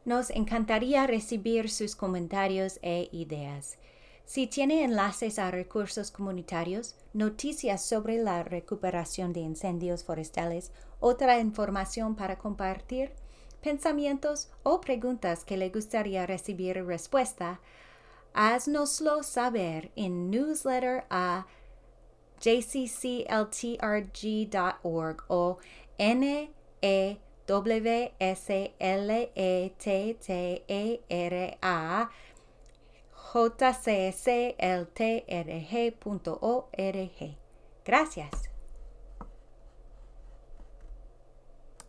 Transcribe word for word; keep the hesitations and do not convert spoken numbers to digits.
Nos encantaría recibir sus comentarios e ideas. Si tiene enlaces a recursos comunitarios, noticias sobre la recuperación de incendios forestales, otra información para compartir, pensamientos o preguntas que le gustaría recibir respuesta, haznoslo saber en newsletter a j c c l t r g dot org o n e w s l e t t e r a j c s l t r g punto org. Gracias.